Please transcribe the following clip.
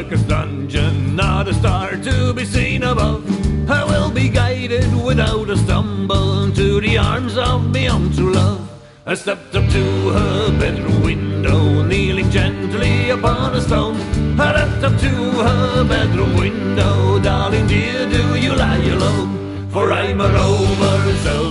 like a dungeon, not a star to be seen above. I will be guided without a stumble to the arms of my own true love. I stepped up to her bedroom window, kneeling gently upon a stone. I leapt up to her bedroom window, darling dear, do you lie alone? For I'm a rover, so